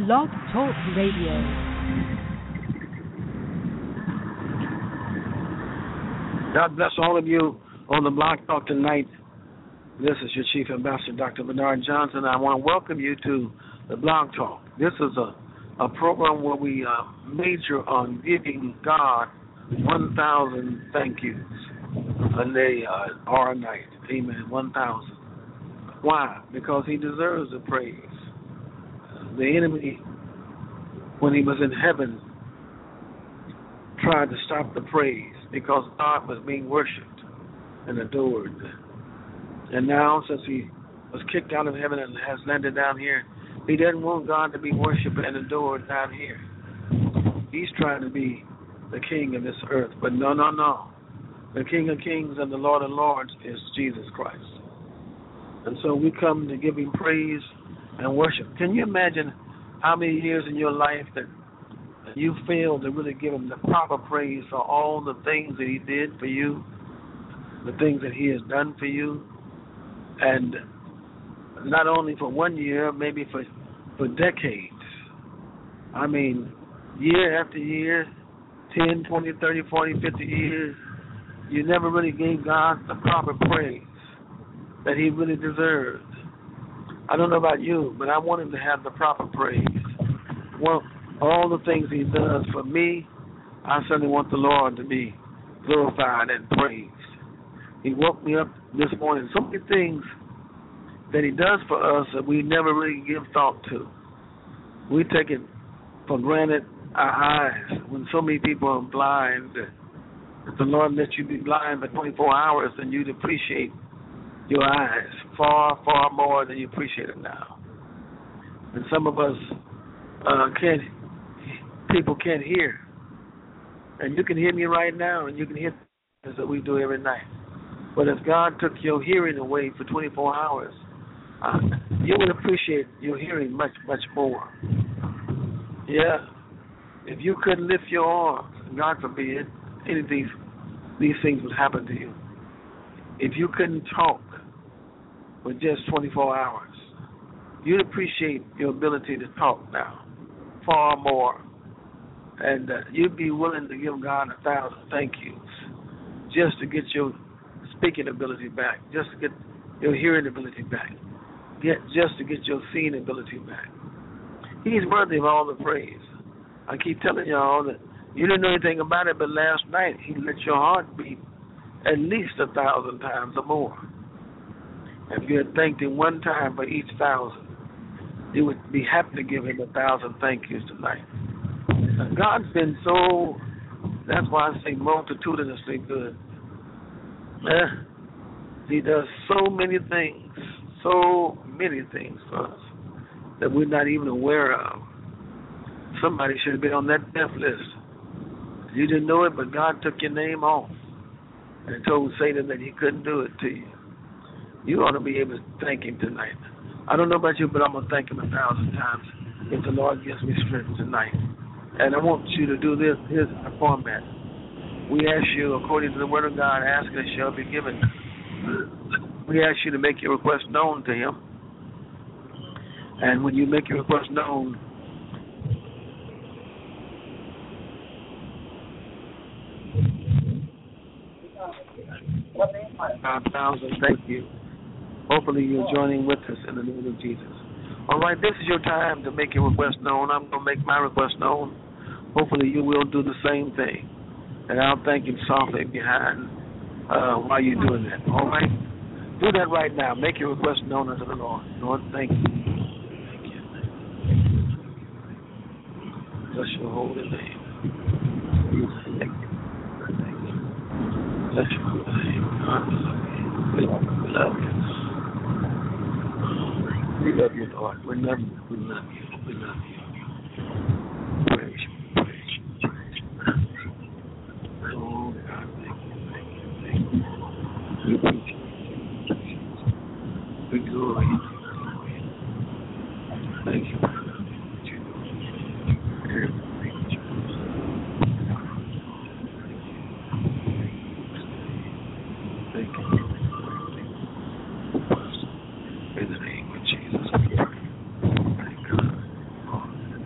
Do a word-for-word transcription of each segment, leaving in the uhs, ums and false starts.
Blog Talk Radio. God bless all of you on the Blog Talk tonight. This is your Chief Ambassador, Doctor Bernard Johnson. I want to welcome you to the Blog Talk. This is a, a program where we uh, major on giving God one thousand thank yous a day uh, or a night. Amen. one thousand. Why? Because he deserves the praise. The enemy, when he was in heaven, tried to stop the praise because God was being worshipped and adored. And now, since he was kicked out of heaven and has landed down here, he doesn't want God to be worshipped and adored down here. He's trying to be the king of this earth. But no, no, no. The King of Kings and the Lord of Lords is Jesus Christ. And so we come to give him praise and worship. Can you imagine how many years in your life that you failed to really give him the proper praise for all the things that he did for you, the things that he has done for you, and not only for one year, maybe for for decades. I mean, year after year, ten, twenty, thirty, forty, fifty years, you never really gave God the proper praise that he really deserved. I don't know about you, but I want him to have the proper praise. Well, all the things he does for me, I certainly want the Lord to be glorified and praised. He woke me up this morning. So many things that he does for us that we never really give thought to. We take it for granted, our eyes, when so many people are blind. If the Lord lets you be blind for twenty-four hours, then you'd appreciate your eyes far, far more than you appreciate it now. And some of us uh, can't, people can't hear. And you can hear me right now, and you can hear things that we do every night. But if God took your hearing away for twenty-four hours, uh, you would appreciate your hearing much, much more. Yeah. If you couldn't lift your arms, God forbid, any of these, these things would happen to you. If you couldn't talk for just twenty-four hours, you'd appreciate your ability to talk now far more. And uh, you'd be willing to give God a thousand thank yous just to get your speaking ability back, just to get your hearing ability back, get just to get your seeing ability back. He's worthy of all the praise. I keep telling y'all that you didn't know anything about it, but last night he let your heart beat at least a thousand times or more. If you had thanked him one time for each thousand, you would be happy to give him a thousand thank yous tonight. Now, God's been so, that's why I say multitudinously good. Eh, he does so many things, so many things for us that we're not even aware of. Somebody should have been on that death list. You didn't know it, but God took your name off and told Satan that he couldn't do it to you. You ought to be able to thank him tonight. I don't know about you, but I'm going to thank him a thousand times if the Lord gives me strength tonight. And I want you to do this. Here's the format. We ask you, according to the word of God, ask and it shall be given. We ask you to make your request known to him. And when you make your request known, five thousand, thank you. Hopefully you're joining with us in the name of Jesus. All right, this is your time to make your request known. I'm going to make my request known. Hopefully you will do the same thing. And I'll thank him softly behind uh, while you're doing that. All right? Do that right now. Make your request known unto the Lord. Lord, thank you. Thank you. Bless your holy name. Thank you. Thank you. Bless your holy name. God, we love you. We love you. We love you, Lord. We love you. We love you. We love you. Praise you. Praise you. Praise you. Oh, God, thank you. Thank you. Thank you. We praise you. We glory you. Thank you. Thank you. In the name of Jesus, we pray. Thank God.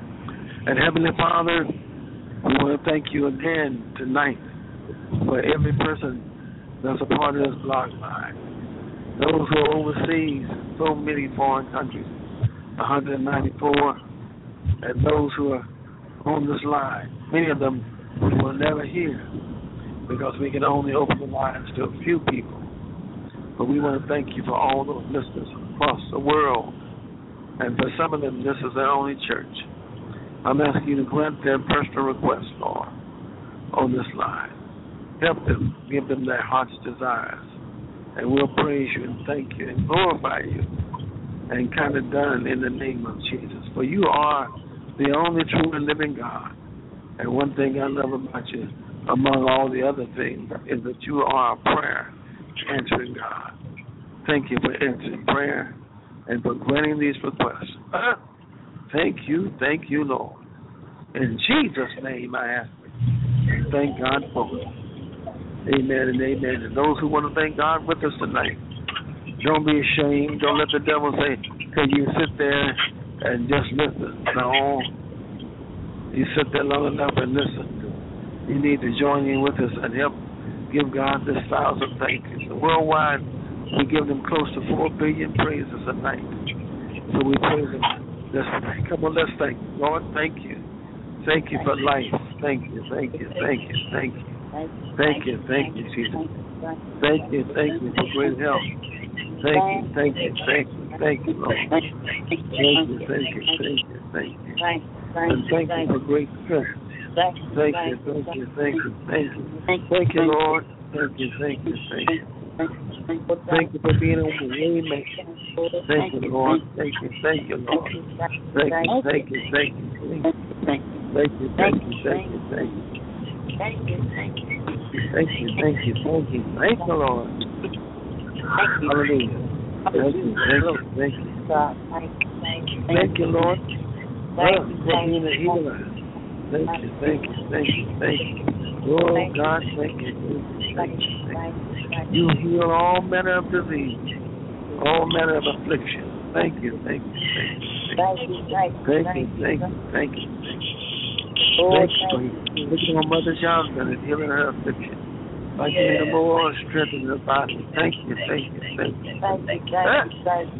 And Heavenly Father, we want to thank you again tonight for every person that's a part of this block line. Those who are overseas, so many foreign countries, one hundred ninety-four, and those who are on this line. Many of them we will never hear because we can only open the lines to a few people. But we want to thank you for all those listeners across the world. And for some of them, this is their only church. I'm asking you to grant their personal requests, Lord, on this line. Help them, give them their heart's desires. And we'll praise you and thank you and glorify you and kind of done in the name of Jesus. For you are the only true and living God. And one thing I love about you, among all the other things, is that you are a prayer answering God. Thank you for answering prayer and for granting these requests. Thank you, thank you, Lord. In Jesus' name I ask. Thank God for it. Amen and amen. And those who want to thank God with us tonight, don't be ashamed. Don't let the devil say, can you sit there and just listen? No. You sit there long enough and listen. You need to join in with us and help give God this thousand thank yous. Worldwide, we give them close to four billion praises a night. So we praise Him. Let's, come on, let's thank you. Lord, thank you. Thank you for life. Thank you, thank you, thank you, thank you. Thank you, thank you, Jesus. Thank you, thank you for great help. Thank you, thank you, thank you, thank you, Lord. Thank you, thank you, thank you, thank you. And thank you for great strength. Thank you, thank you, thank you, thank you. Thank you, Lord. Thank you, thank you, thank you. Thank you for being on the way, man. Thank you, Lord. Thank you, thank you, Lord. Thank you, thank you, thank you, thank you. Thank you, thank you, thank you, thank you. Thank you, thank you. Thank you, thank you, thank you. Thank you, Lord. Hallelujah. Thank you, thank you, thank you. Thank you, thank you, Lord. Thank you for being a healer. Thank you, thank you, thank you, thank you. Oh, God, thank you, thank you, thank you. You heal all manner of disease, all manner of affliction. Thank you, thank you, thank you. Thank you, thank you, thank you, thank you. Thank you for looking on Mother Johnson and healing her affliction. Thank you for the more strength in her body. Thank you, thank you, thank you. Thank you, thank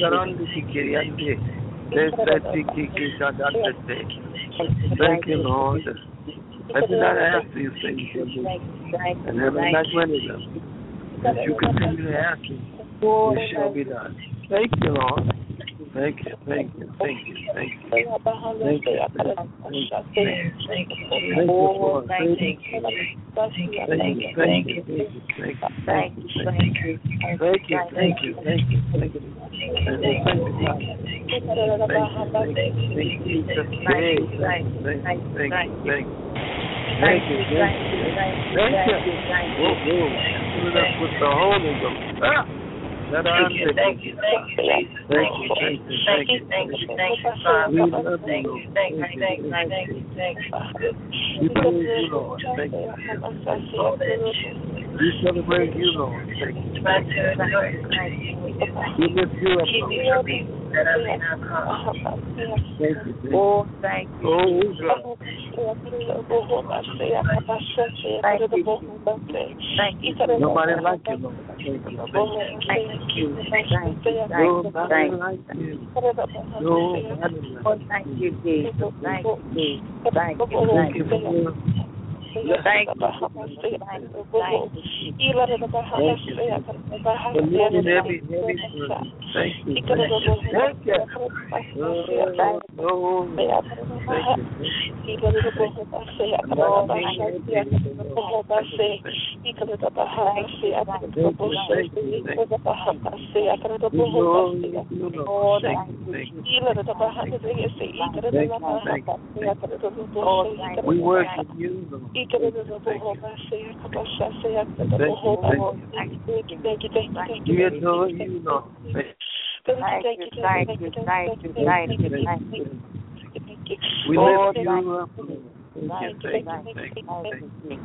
you. Thank you, Lord. I did not ask these things for you, and have not granted them. As you continue to ask them, it shall be done. Thank you, Lord. Thank you, thank you, thank you, thank you. Thank you, thank you, thank you. Thank you, Lord. Thank you, thank you, thank you, thank you, thank you, thank you, thank you, thank you, thank you, thank you. And we thank you, God. Thank you, thank you, thank you, Jesus. Thank you, thank you, thank you, thank you, thank you. Thank you, thank you, thank you. Oh, oh, fill it up with the Holy Ghost. Ah! Thank you, thank you, thank you, thank you, thank you, thank you, thank you, thank you, thank you, Father. We love you, Lord. Thank you, thank you, thank you, thank you. We praise you, Lord. Thank you. We celebrate you, Lord. Thank you. We lift you up, Lord. Thank you. Oh, thank you. Oh, God. Thank you. Nobody like you, Lord. Thank you. Thank you. Thank you. Nobody like you. Nobody like you. Oh, thank you, Jesus. Thank you, Jesus. Thank you. Thank you for your Thank you. Thank you. for lifting every heavy burden. Thank you. Thank you. Thank you. Oh, no. Thank you. We worship you, Lord. Thank you. We adore you, Lord. Thank you, thank you, thank you, thank you, thank you. We lift you up, Lord. Thank you, thank you, thank you, thank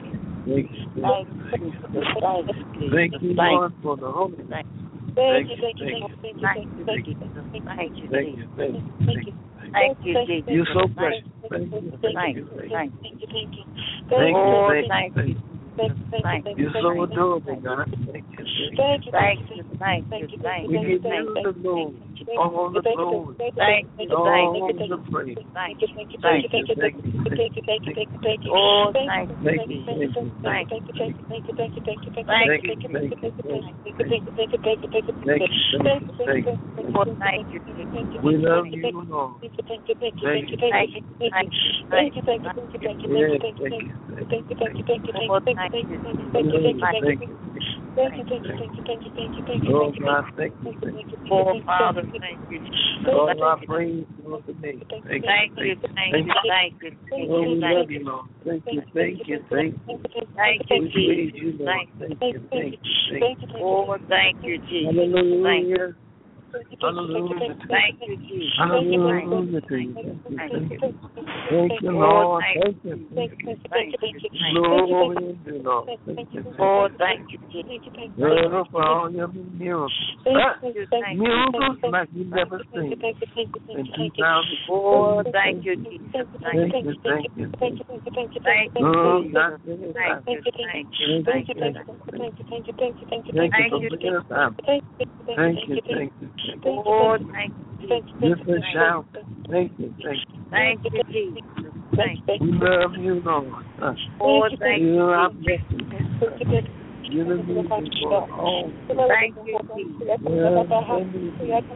you. Thank you, Lord, for the Holy Spirit. Thank you, thank you, thank you, thank you, thank you, thank you, thank you, thank you. Thank you, Jesus. You're so precious. thank you, Thank thank you, you, thank thank you. you. Thank you, Oh, thank you. thank you. You're so adorable, God. Thank you, thank you. Thank you, thank you, thank We you, give thank you you. the glory, all the glory, Thank you, all thank you, the praise. thank you, Thank thank you, you. thank you, thank you, thank you. Oh, thank you, Thank you, thank you, thank thank you, you. thank you, Thank you, thank you, thank thank you, you, thank you, thank you. thank you, Thank you, thank you, thank you. oh, thank you, We love you, Lord. Thank you, thank you, thank you, thank you, thank thank you, you. thank you, thank you, Yes, thank you, thank you, thank you. oh, thank you, We love you, thank thank you, you. thank you, thank you, Oh, God, thank you, thank you. oh, Father, thank you, Oh, I praise you on the name. Thank you, thank you, thank you, thank you, thank Oh, we you, love thank you, you, Lord. Thank you, thank you, thank you. thank you, We praise Jesus, you, Lord. thank Thank you, thank you, thank you. oh, thank you, Jesus, thank you, Hallelujah. thank you, Jesus, Hallelujah to you. Thank you, thank you, thank you, oh, Lord. thank Thank you, you, thank you. thank you, thank you, Glory to you, Lord. Thank you, oh, thank thank you, Jesus, you. Lord, for all your miracles. thank you, thank you, Miracles like you've never seen in two thousand. oh, thank you, Jesus, thank Thank you, you, thank you. thank you, Oh, Jesus, God, thank you, thank thank you, Thank thank you, you, thank you. Thank Thank you you, for bringing us out. Thank you, thank you, thank you. oh, thank you, Lift us out. Thank you, thank you. thank you, Jesus, thank you, We love you, Lord. Uh, oh, thank you you, are our blessing. Uh, You're the reason for all. thank you, Jesus, Yeah, thank you. thank you, Jesus,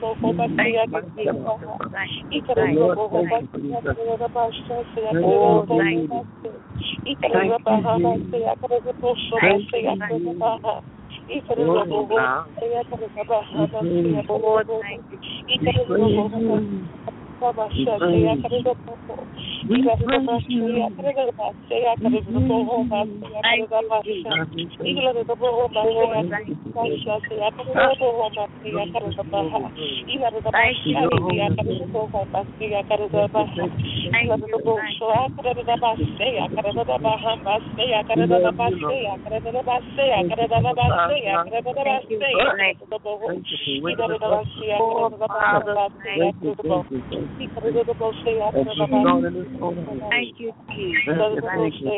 thank you, thank Lord, you, thank thank you you, for your blessing. oh, Thank thank you, you, Jesus. Thank you, Jesus. Thank you, Jesus. Oh, God. We praise you. oh, thank you, We praise you. We praise you. We praise you. We praise you. thank you, Jesus, God, we praise you. oh, Thank thank you you, for Jesus, Thank thank you, Jesus, thank you, thank you, thank you, thank you, oh, Father, thank you, thank you, Jesus, thank you,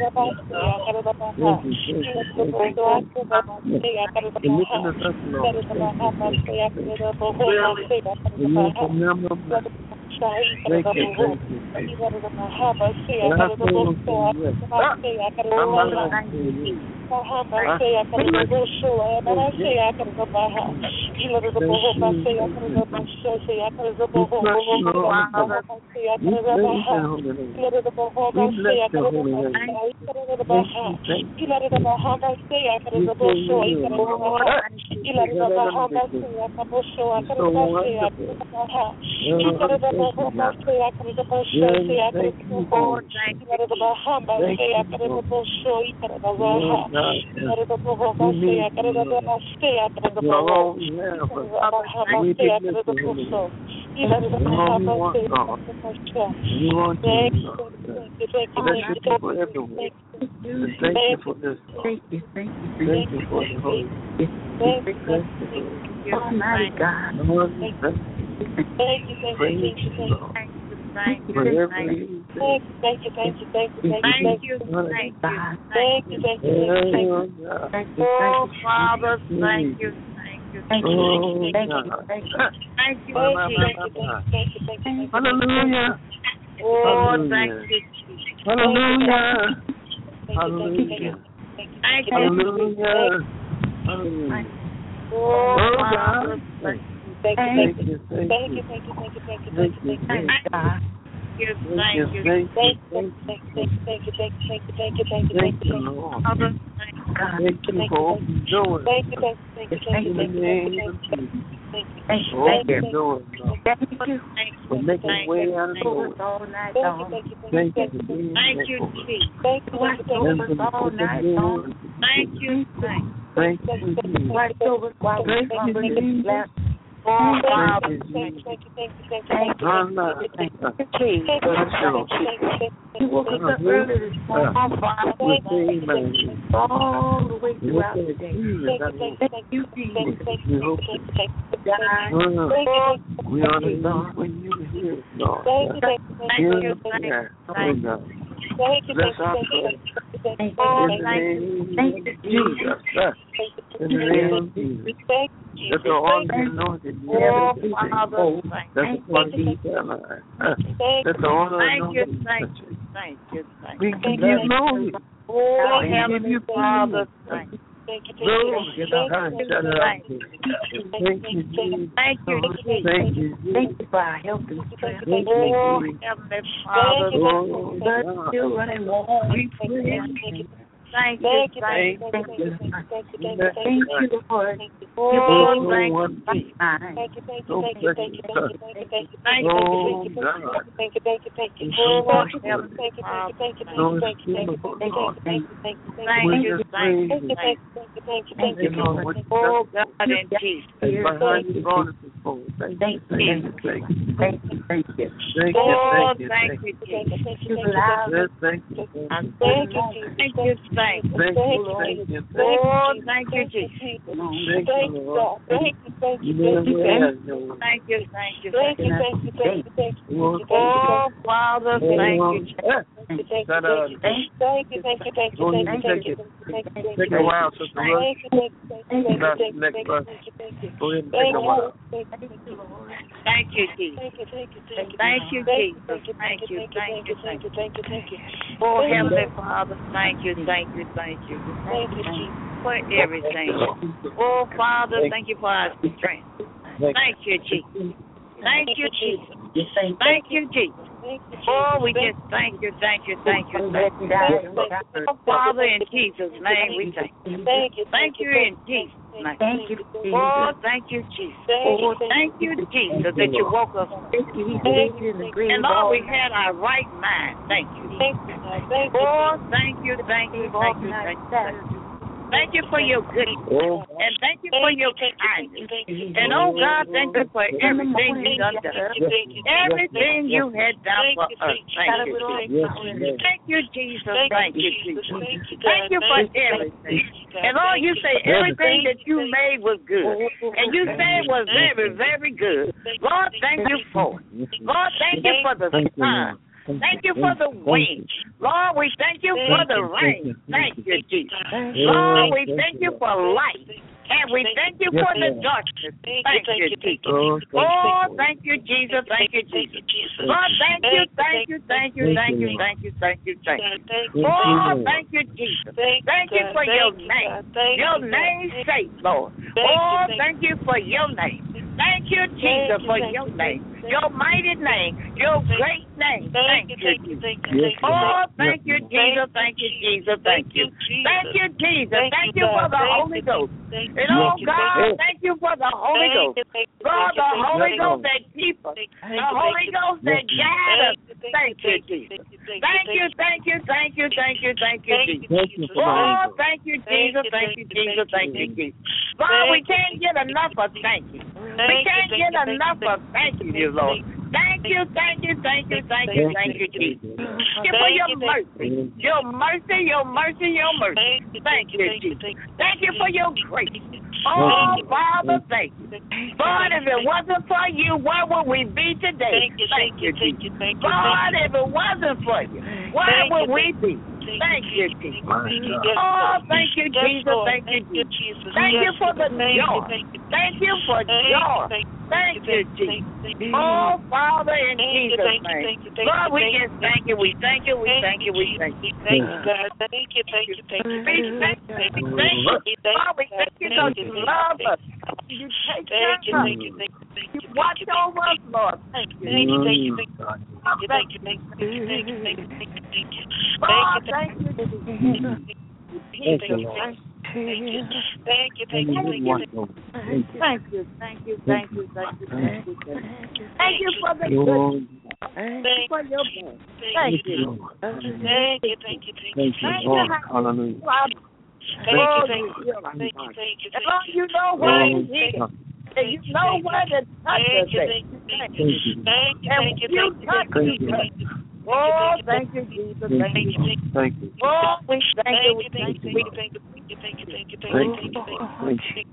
Thank you for this. Thank you, thank you, thank you for the Holy Spirit. Thank you, thank you, Almighty God. Lord, thank you. Thank you, praise you, Lord. thank you, For thank every you, thank you, thank you, thank you, thank you, thank you, thank you, thank you, thank you, oh, Father, thank you, thank you, thank you, oh, thank you, God. thank you, Jesus. Hallelujah. oh, thank you, Jesus, Hallelujah. Hallelujah. thank you, Hallelujah. Hallelujah. oh, Oh, Father, God. thank Thank you, you, thank you. Thank you, thank you. thank you, Thank you, thank you, thank you, thank you. Thank you, Lord. Father, thank you, Thank you for open doors. In the name of Jesus. Open doors, Lord. For making way out of the way. Thank you for being thank you, there Jesus, for us. And for the open doors. thank you, thank you, Thank you, Jesus. Thank you, Jesus. oh, Thank Father, you, thank Jesus. you, Allah. thank you, Bless you, Lord. you woke us up early this morning, Uh, Father, we say amen. all the way throughout the We day. say Thank you, Jesus. we hope God, uh, we honor you when you Yes, Lord. Thank you, thank you, thank you, Yes, thank you. yes. Thank you. Thank you, Bless thank our you, soul. thank you, thank you, In the thank you. name of Jesus. In the name of Jesus. Thank you, Let the arm be anointed. Oh, Let Father, the one be done. Let the honor Thank you, anointing thank touch you, it. thank you, thank We you. give you glory. Oh, We give Heavenly you Father, praise. thank you. thank you, Glory to the high Thank shut you, up. thank you. Thank you, Jesus. Thank you, Jesus. Thank you, Thank Jesus. you for our health and strength. Thank Oh, you, Heavenly Jesus. Father, Oh, Blood God. still running warm. We praise you. thank you, Thank you, thank thank you. you, thank you, thank you, thank you, thank you, Thank thank you, Thank you, Lord. Oh, Oh, thank you, one thing. Fine. thank you, thank you, So thank you, thank you, precious. thank you, thank you, thank you, thank you. Oh, God. thank you, thank you, thank you. Oh, Thank you, Heavenly thank you, thank you, thank you, thank No you, thank you, thank you, excuse, thank Lord. you, thank you, thank you, thank Thank We you, just thank praise you, you. thank you. you, thank you, Thank you, Lord. What you Oh, done. God and Jesus. And behind you brought us this forward. Thank you, thank you, thank you. Thank you, thank you. Thank you, Oh, thank you, thank thank you, you. Jesus. thank you, You thank you, allowed Yes, thank you. And thank you, thank you, thank you. Thank you, thank you, thank you. Oh, thank you, Jesus. Thank Thank you, you, Lord. God. Thank you, thank You you, thank you, never thank had no one. Thank you, thank you, Thank thank you, you. thank you, thank you, thank you. Lord, Oh, Father, thank you. Eh, Thank you, thank you, Shut up. thank you, thank you, thank you, thank you, Go thank ahead you, and thank you, take it. thank you, thank Take you, a while, Sister Ruth. thank you, thank you, thank you, That's thank the you, next thank verse. you, thank you, Go ahead and thank take a while. you, thank you, Thank you, Jesus. thank you, thank you, thank you, Thank you, thank Jesus. you, Thank you, thank you, thank you, thank you, thank you, Oh, Thank you. Heavenly Father, thank you, thank you, thank you. thank you, Jesus. For everything. Oh, Father, thank you for our strength. Thank you, Jesus. Thank you, Jesus. Thank you, Jesus. Thank you, Oh, we Jesus. just thank you, thank you, thank you, thank you. Thank Oh, Father, in Jesus' name we thank you. Thank you, Thank you in Jesus' name. Thank you, Oh, thank you, Jesus. Thank you, Thank you, Jesus, that you woke us up. Thank you. He believes in the green And Lord, we had our right mind. Thank you. Thank you, God. Thank you. Oh, thank you, thank you, thank you, thank you. Thank you. Thank you for your goodness. Oh, And thank you for your kindness. And oh God, thank you for everything you done done. Everything you had done for us. Thank you. yes, Thank you, Jesus. Thank you, Jesus. Thank you, Thank you for everything. And Lord, you say everything that you made was good. And you said it was very, very good. Lord, thank you for it. Lord, thank you for the sun. Thank you for the wind. Lord, we thank you for the rain. Thank you, Jesus. Lord, we thank you for light. And we thank you for the darkness. Thank you, Jesus. Oh, thank you, Jesus. Thank you, Jesus. Lord, thank you, thank you, thank you, thank you, thank you, thank you, thank you. Oh, thank you, Jesus. Thank you for your name. Your name's sake, Lord. Oh, thank you for your name. Thank you, Jesus, for your name. Your mighty name. Your great name. Thank you, Jesus. Oh, thank you, Jesus. Thank you, Jesus. Thank you. Thank you, Jesus. Thank you for the Holy Ghost. And oh, God, thank you for the Holy Ghost. Lord, the Holy Ghost that keeps us. The Holy Ghost that guides us. Thank you, Jesus. Thank you, thank you, thank you, thank you, thank you, Jesus. Oh, thank you, Jesus. Thank you, Jesus. Thank you, Jesus. Lord, we can't get enough of thank you. We can't get enough of thank you, dear Lord. Thank you, thank you, thank you, thank you, thank you, Jesus. Thank you for your mercy. Your mercy, your mercy, your mercy. Thank you, Jesus. Thank you for your grace. Oh, Father, thank you. Lord, if it wasn't for you, where would we be today? Thank you, Jesus. Lord, if it wasn't for you, where would we be? Thank you, Jesus. Oh, thank you, Jesus. Thank you, Jesus. Thank you for the joy. Thank you for joy. Thank you, Jesus. Oh, Father, in Jesus' name. Lord, we just thank you. We thank you. We thank you. We thank you. Thank you, God. Thank you, thank you, thank you. We thank you. We thank you. Lord, we thank you because you love us. You take care of us. You watch over us, Lord. Thank you. Thank you, thank you, thank you. Thank you, thank you, thank you, thank you, thank you, thank you, thank you. Lord, thank you. Thank you, thank you, thank you. Thank you, thank you, thank you, thank you. Thank you, thank you, thank you, thank you, thank you, thank you. Thank you for the good. Thank you for your blood. Thank you. Thank you, thank you, thank you. Thank you, Lord. Hallelujah. Thank you, thank you, thank you, thank you. As long as you know where it is, and you know where the touch is at. Thank you, thank you, thank you, thank you, thank you. Oh, thank you, Jesus. Thank you. Thank you. Oh, we thank you. Thank you, thank you, thank you, thank you, thank you, thank you, thank you, thank you, thank you, thank you.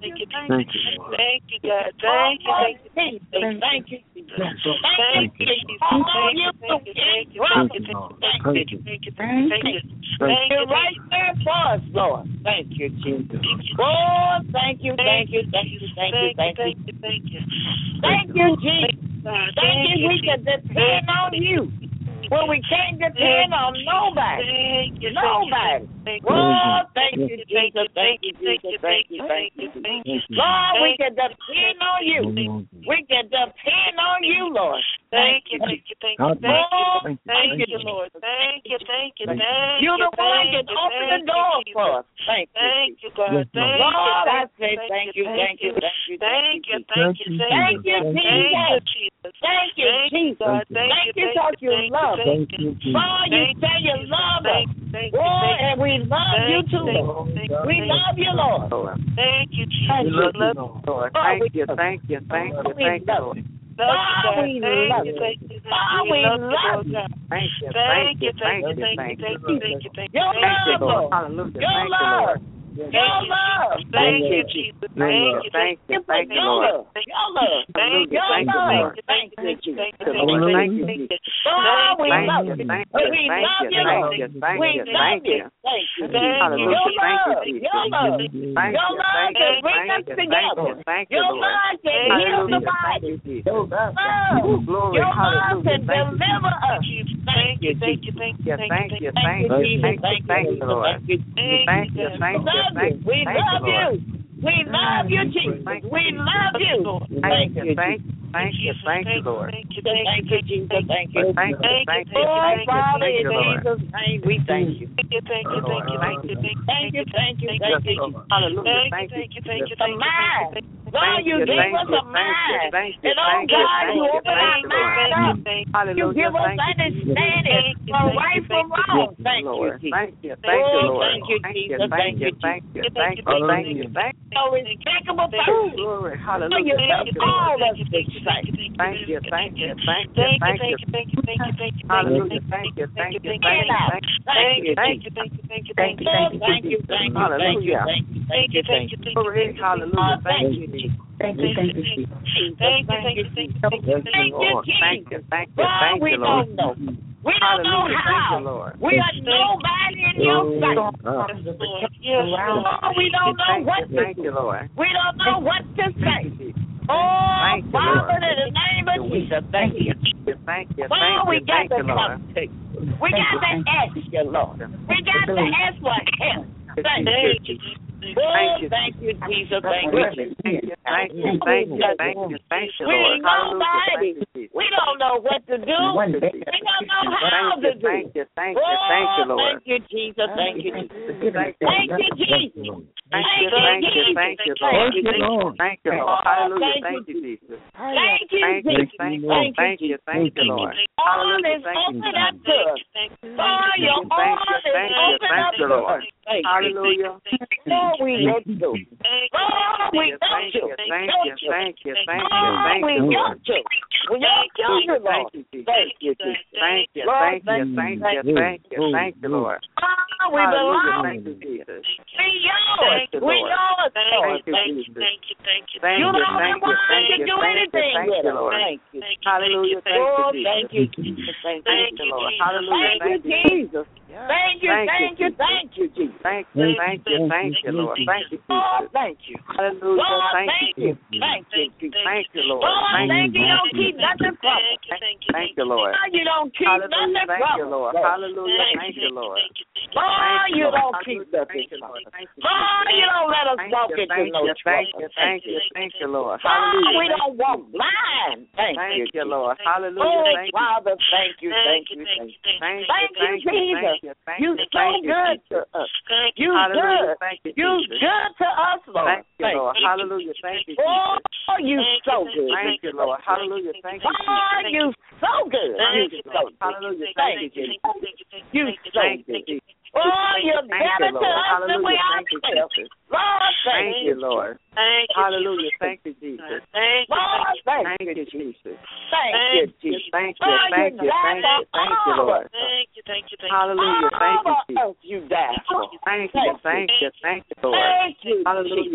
thank you, Thank you, Lord. thank you, God. Thank you, thank you, Thank you, thank you, thank you, Thank you. thank you, thank you, thank you, thank you, thank you, Thank you, Lord. thank Thank you, you. thank you, thank you, thank you, thank You're you, right there for us, Lord. Thank you, Jesus. Lord, thank you, thank you, thank you, thank you, thank you. thank you, thank you. Thank you, Jesus. God, Thank you, we can depend on you. When we can't depend on nobody. Thank you, Nobody. thank you, Lord, thank you, thank Jesus. you, Thank you, thank Jesus. you, Thank you, thank you. Lord, we can depend on you. We can depend on you, Lord. Thank you, thank you, thank you, thank you, Lord, thank you, Lord. Thank you, thank you, thank you. you're the one that can open the door for us. Thank you. Thank you, God. Thank you. Lord, I say thank you, thank you, thank you, Thank you, thank thank you, Thank you, thank Jesus. you, Jesus. Thank you, Jesus. God. Thank you, because you love us. Thank you, Lord, you say you love us. thank you, Lord, and we love you thank too, you, Lord. thank you, We love you, Lord. Thank you, Thank Jesus. We love you, Love Lord. Lord, Thank we you, love thank you, thank you, We thank you, love Lord. you. Lord, Lord, we love you. you. Thank you, Lord, we we love you, love Lord you. God. Thank you, Thank you, thank thank you, you, thank thank you, you, thank thank you, you. thank you, Your thank you, love, Lord. Lord. Hallelujah. Your Thank you, love. Lord. Your love. Thank Thank you, you. Jesus. Your Thank love. you, Thank you, Your thank you, love. Lord. Your love. thank you, Your thank you, love. thank you, Thank you, thank you, Jesus. thank you, thank you, Hallelujah. thank you. Lord, we Thank love you, you. thank you, We thank love you, you, thank Lord. you, thank We you, love thank you. you. Thank you. Thank Hallelujah. Your Thank you, love. Jesus. Your love. Thank Your you, love thank can you, bring us thank you, thank together. you, thank you, Your Lord. love can heal Hallelujah. the Thank body. you, Jesus. Your love. Ooh, glory. Your love Hallelujah. can Thank you, deliver us. Thank you, thank you, thank you, Yeah, thank you, Thank thank you, you, Jesus. thank you, Thank thank you, you, Lord. Thank you. Thank you, thank you, Love thank you. you, We thank you, love Lord. you. We love you, Jesus. We love you. Thank you, thank you, thank you, thank you, Lord. Thank you, Thank you, Jesus. Thank you. Thank you, thank you, Oh, thank you, Father, thank in you, Lord. Jesus' name, we thank you. thank you, thank you, thank you, thank you, Thank you, thank you, thank you. Hallelujah. thank Thank you, you. thank you, A thank you, mind. thank you. Lord, Thank you you, gave thank us you, a thank you, mind. thank you, And oh thank you, God, thank you you, open thank our you, Lord. mind up. You Hallelujah. give us Thank you, Jesus. understanding from right from wrong. Thank you, Lord. Jesus. Thank you, thank you, Oh, Lord. thank you, Thank you, Jesus. thank you, thank you, thank you, thank you, thank you. So respectable Ooh, person. glory. You Hallelujah. Thank you, all Lord. us the same. Thank you, thank you, thank you, Thank you, thank you. thank you, thank you, thank you, thank you, Hallelujah. Thank you, thank you, thank you, thank you. Thank you, Thank thank you, you. thank you, Thank you, thank you, thank you, thank you, thank you, Hallelujah. thank you, thank you, thank you. Glory. Hallelujah. Thank you, Jesus. Thank you, thank you, Jesus. Thank you, thank you, thank you, thank you, Thank you, Lord. Thank you, Jesus. thank you, Lord, thank we you, Lord. don't know. We don't know Hallelujah. Thank you, how. Lord. We are nobody in your sight. Lord. Yes, Lord. Lord, we don't know Thank what you, to thank do. you, Lord. We don't know what to say. Thank you, Jesus. Oh, Thank you, Father, Lord. in the name of Jesus, thank you. Thank you, Lord, thank we you, got thank to you, Lord. come to you. We got to ask you, Lord. We got to ask for help. Thank you. Oh, thank you, Jesus. Thank you. Thank you, thank you, thank you, thank you, thank you, We Lord. ain't nobody. We don't know what to do. We don't know how to do. Thank you, thank you, thank you, Oh, Lord. thank you, Jesus. Thank you, Jesus. Thank you, Thank you, Jesus. thank you, thank you, thank you, Lord. Thank you, Lord. Thank you, Lord. Hallelujah. Thank you, Jesus. Thank you, Thank you, Jesus. thank you, thank you, thank you, Lord. All Hallelujah. is Thank you, open up Jesus. to us. Lord, your Thank you, arm is thank you, open thank up you, to Lord. us. Thank you. Hallelujah. Lord, we want you. Lord, we want Thank you. you, thank you, thank you, thank you, Lord, thank we you, Lord. want you. We want you, Lord. Thank you, Jesus. Thank you, Jesus. Thank you, Lord, thank you, thank you, thank you, thank you, Lord. Oh, we Hallelujah. belong. Thank you, Jesus. We yours. Thank you, We Lord. yours, Lord. Thank you, Thank you, Jesus. thank you, thank you. Thank You you, don't thank know you, why thank to you, do thank you, anything thank with you, us. Lord. Thank you. Hallelujah. Thank Lord, you, thank Jesus. you, Jesus. Thank Thank you. you, Lord. Jesus. Hallelujah. Thank you, Thank you, Jesus. Thank you, thank you, thank you, Jesus. Thank you, thank you, thank you, Lord. Thank you, Lord, Jesus. thank you. Hallelujah. Lord, Thank thank you. you. Thank you, Jesus. Thank you, Lord. Lord, Thank thank you. you. You don't keep nothing from us. Thank you, Lord. Lord, you don't keep Hallelujah. nothing Thank from you, us. Lord. Hallelujah. Thank you, Lord. Lord, you don't keep Hallelujah. nothing Thank you, from Lord. us. Thank you, Lord, you don't let us Thank walk you, into thank no you, thank trouble. you, thank you, thank you, Lord. Lord, Hallelujah. we don't walk blind. Thank you, Thank you, Lord. Oh, Hallelujah. Thank you. Father, thank you, thank you, thank you. Thank you, Thank you, thank you, Jesus. thank you, thank You you, so thank you, good to Jesus. us. You Hallelujah. good. Thank you, You Jesus. good to us, Lord. Thank you, Lord. Hallelujah. Thank you, Oh, Jesus. you so good. Thank you, Lord. Hallelujah. Thank you, Oh, Jesus. you so good. Thank You you, so Lord. good. Hallelujah. Thank Thank you. you, You so Thank you, good. Jesus. Oh, you're Thank better you, to Lord. us than we Hallelujah. are Thank you, to ourselves. Jesus. Lord, thank Thank you, Lord. Thank you. Hallelujah. Thank you, Jesus. Thank you. Lord, thank Thank you. you, Jesus. Thank you, Jesus. Thank you, Lord, thank you you, died thank you, for thank you, all Lord. of us. Thank you, thank you, thank you. Hallelujah. Thank you, All Jesus. of us you died for. Thank you, thank you, thank you, Lord. Thank you, Hallelujah. Jesus.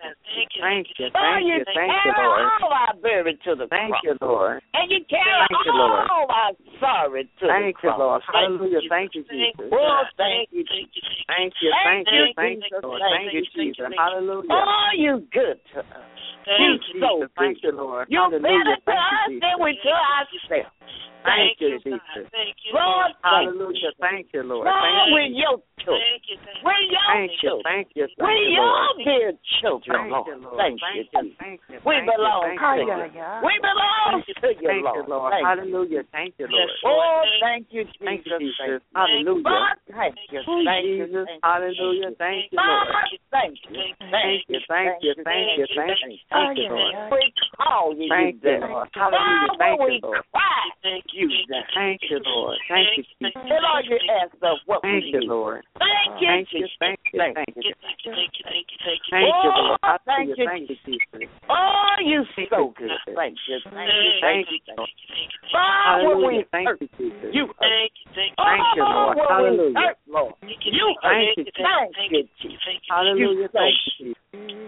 Thank you, thank you, thank you, Lord. All our burden to the Thank cross. you, Lord. And you carry Thank you, Lord. all our sorrow to Thank the you, cross. Lord. Hallelujah. Thank you, Jesus. Oh, thank you. Thank you, thank you, thank you, Lord. Thank you, Jesus. Hallelujah. Oh, you good to us. You so Jesus. Thank good. you, Lord. You're better Hallelujah. to us Thank you, than we Jesus. to ourselves. Thank you, Jesus. Lord, Hallelujah. Thank you, Lord. Lord, Thank you. we're your children. We're your Thank you, children. thank you, We're thank you, your Lord. dear children, Thank Lord. you, Lord. Thank you, Thank you, Jesus. thank you. We thank you, belong thank to you, you. Lord. We belong to you, Thank you, Lord. Lord. Thank you. Hallelujah. Thank you, Lord. Oh, thank you, Jesus. Thank you, Jesus. Thank you. Hallelujah. Lord, thank you. Oh, Thank you. Jesus. Thank you. Hallelujah. Thank you, Lord. Lord, thank you. Thank you, thank you, thank you, thank you, thank you, Lord. We call you, Thank you, you Lord. God, Hallelujah. Thank when you, we Lord. cry, thank you. Thank you, Lord. Thank you, Jesus. Tell all you ask us what Thank we you, need. Lord. Thank you, Thank you, Jesus. thank you, Thank thank you. Thank you, thank you, thank you. Thank you, Oh, Lord. thank Hallelujah. you, Thank you, Jesus. Oh, you Thank so you, good. Jesus. Thank you. Thank you. Thank Thank you. you, Lord. Lord, when we Hallelujah. Thank hurt, you, Jesus. you hurt. Thank you, thank you. Thank you, Oh, Lord. when we Hallelujah. hurt, Lord. You Thank you, hurt. Thank you, Jesus. Hallelujah. so Thank you, Jesus.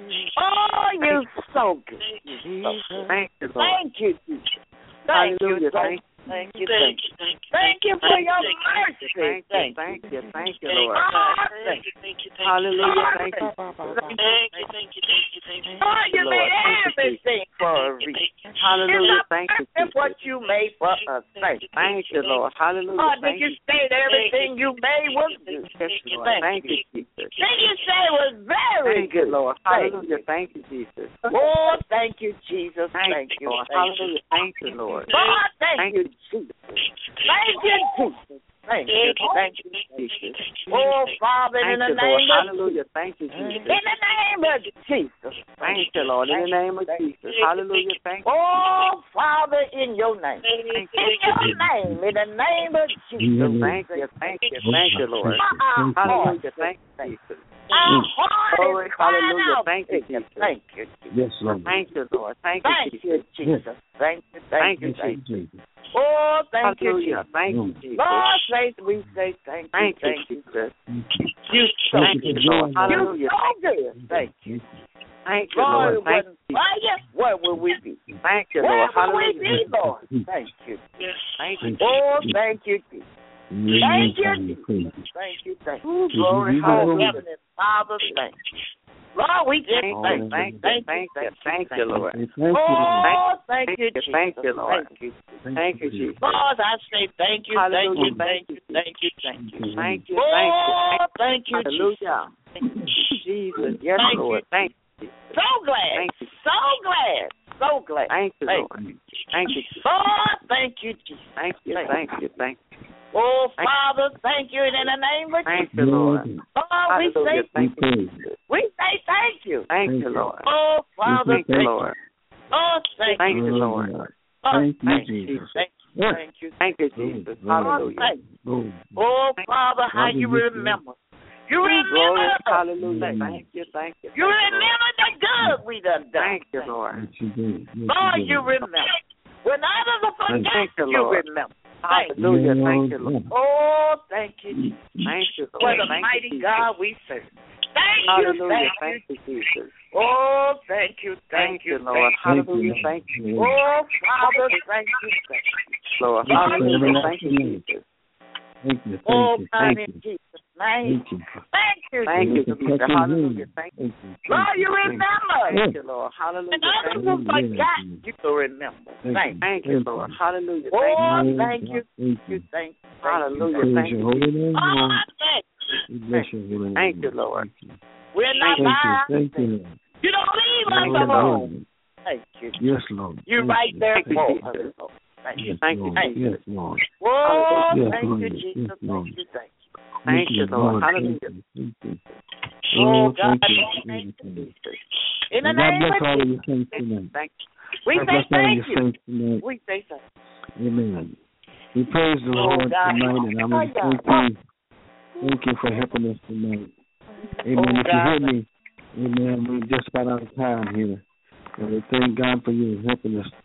Oh, you so good. Thank you, Lord. Thank you, Jesus. Thank you. Hallelujah. Thank Thank you. Thank you. Thank you. Thank you for your mercy. Thank you, thank you, thank you, Lord. Thank you. Thank you, thank you. Hallelujah. Thank you. Thank you, thank you, thank you, thank you. Oh, you Lord. made Thank you, everything for a reason. Hallelujah. Thank you, That's what Jesus. you made for us. Thank you. Thank you, Lord. Hallelujah. Oh, did Thank you you. say that everything you made was good? Yes, Lord. Thank Thank you. you, Jesus. Did you say it was very Thank you, good? Lord. Thank Hallelujah. you. Thank you, Jesus. Oh, thank you, Jesus. Thank Thank you, you. Lord. Thank you. Hallelujah. Thank you, Lord. Lord, thank Thank you, Jesus. Thank you, Jesus. Thank you. Thank you, Jesus. Oh, Father, in Thank the you, Lord. name of Hallelujah. Thank you, in Jesus. the name of Jesus. Thank you, Lord. In the name of Jesus. Hallelujah. Thank you. Oh, Father, in your name. Thank In you. your name, in the name of Jesus. Thank you. Thank you. Thank you, Lord. Our heart, Hallelujah. Thank you, Jesus. our heart Glory. is crying Hallelujah. out. Thank you, Jesus. Thank you, Jesus. Yes, Lord. Thank you, Lord. Thank you, Thank Jesus. you, Jesus. Thank you, Thank thank you, you, thank you. Jesus. Oh, thank you, Hallelujah. Jesus. Thank you, Jesus. Lord, say, we say thank you, Thank you, thank you. Jesus. You so Thank you, good. Lord. You Hallelujah. so good. Thank you. Thank you, Lord, Lord. it Thank wasn't you. for you, where would we be? Thank you, Where Lord. would we Hallelujah. be, Lord? Thank you. Thank you. Oh, thank you, Jesus. Thank you, Jesus. Thank you, thank you. Glory. Oh, Hallelujah. Heavenly Father, thank you. Lord, we just Thank thank you. you. Thank you. Thank Thank you. you. Thank you, Lord. Thank you, Lord. Oh, thank Thank you, you. Jesus. Thank you, Lord. Thank you. Thank you, Jesus. Lord, I say thank you, thank Hallelujah. you, thank you, thank you, thank you. Thank you. Thank you. Oh, thank you, Jesus. Hallelujah. Jesus. Yes, Thank Lord. you. Thank you. So glad. Thank you. So glad. So glad. Thank you, Thank Lord. Thank you. Lord, thank you, Jesus. Thank you. Thank you. Thank you. Oh, Thank Father, thank you. And in the name of Thank Jesus, you, Lord. Lord, we say, Hallelujah. Thank you. we say thank you. Thank you, Lord. Oh, Father, Thank you, Lord. Oh, thank Thank you. you, Lord. Oh, Thank you, thank Jesus. Thank you. Thank you. Thank you, Jesus. Oh, Hallelujah. thank you. Lord. Oh, Father, how you remember. You remember Glory. us. Hallelujah. Thank you. Thank you. You Thank remember the good we done done. Thank you, Lord. Yes, you do. Yes, Lord, do. you remember. When others are forget, Thank you, you Lord. remember. Thank you. Hallelujah. Thank you, Lord. Oh, thank you, Jesus. Thank you, What Lord. a Thank mighty you, God we serve. Thank you, Hallelujah. thank you. Thank you, Jesus. Oh, thank you, Thank thank you, you, Lord. thank Hallelujah. you. Thank you, Lord. Oh, Father, thank you, thank you. Lord. Thank you, Hallelujah. Thank you, everlasting Jesus. Thank you. Oh, Thank you. God, Thank in you. Jesus' name. Thank you. Thank you, Thank you, Jesus. Jesus. Hallelujah. Thank you. Thank you. Lord, you remember. Thank you, Lord. Hallelujah. And Thank others you. who forgot, you will remember. Thank you. Thank you, Lord. Hallelujah. Thank Oh, you. thank you, Thank you, you. thank you. Hallelujah. Praise Thank your you. holy name, Oh, Lord. I thank We bless your holy name. Thank you, Lord. Thank you. We're not Thank you. by Thank you, ourselves. Lord. You don't leave Thank us you, Lord. alone. Thank you. Yes, Lord. You're Thank right you. there Thank you, for Jesus. us. Lord. Thank you. Yes, Thank you, Lord. thank you. Yes, Lord. Oh, Yes, thank Lord. you, Yes, Jesus. Lord. Thank you, thank you. Thank you, Lord. Thank Hallelujah. you. Thank you. Oh, Oh, God, thank you. thank Thank you. you. In the And God name bless of all of Jesus, your saints tonight. Thank you. we God say bless all of thank your you. saints tonight. We say thank you. Amen. We praise the Oh, Lord God. tonight, and I want to Oh, thank God. you. Thank you for helping us tonight. Amen. Oh, if you God. hear me, amen, we're just about out of time here. And we thank God for you helping us.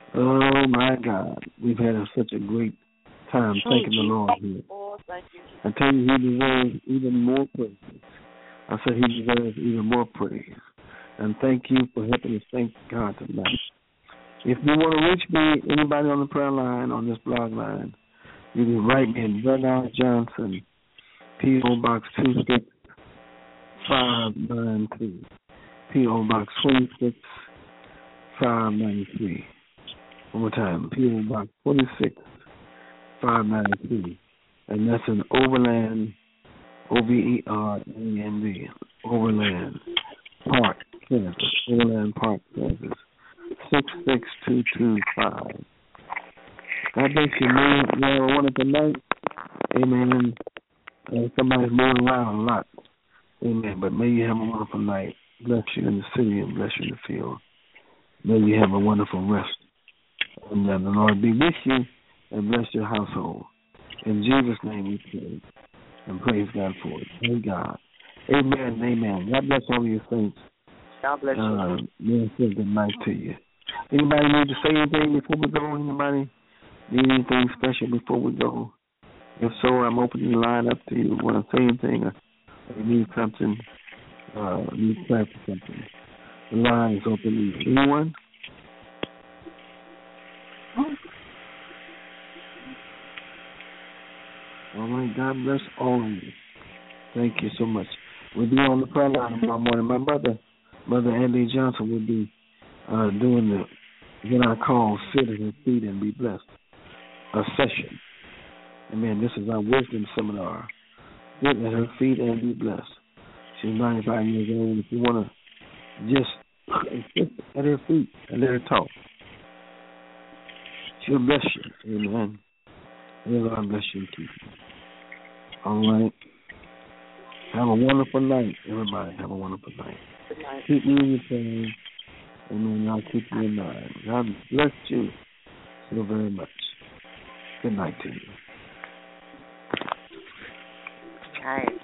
Oh, my God. We've had a, such a great time thanking the Lord here. Oh, thank you. I tell you, he deserves even more praise. I said he deserves even more praise. And thank you for helping us thank God tonight. If you want to reach me, anybody on the prayer line, on this blog line, you can write me in Bernard Johnson, P O. Box two six five nine three. P O. Box twenty-six five ninety-three. One more time, P O. Box twenty-six five ninety-three. And that's in Overland, O V E R A N D, Overland Park, Kansas. Overland Park, Kansas. six six two two five. God bless you, man. You have a wonderful night. Amen. Uh, somebody's moving around a lot. Amen. But may you have a wonderful night. Bless you in the city and bless you in the field. May you have a wonderful rest. And uh, the Lord be with you and bless your household. In Jesus' name we pray. And praise God for it. Thank God. Amen. Amen. God bless all of your saints. God bless you. Uh, may I say good night to you. Anybody need to say anything before we go? Anybody need anything special before we go? If so, I'm opening the line up to you. Want to say anything? Or you need something? Uh, need prayer for something? The line is open. Anyone? All right. God bless all of you. Thank you so much. We'll be on the prayer line tomorrow morning. My mother, Mother Andy Johnson, will be uh, doing the what I call sit at her feet and be blessed, a session. Amen. This is our wisdom seminar. Sit at her feet and be blessed. She's ninety-five years old. If you want to just sit at her feet and let her talk, she'll bless you. Amen. May the Lord bless you and keep you. All right. Have a wonderful night, everybody. Have a wonderful night. Good night. Keep me in your prayers. Amen. I'll keep you in mind. God bless you so very much. Good night to you. All right.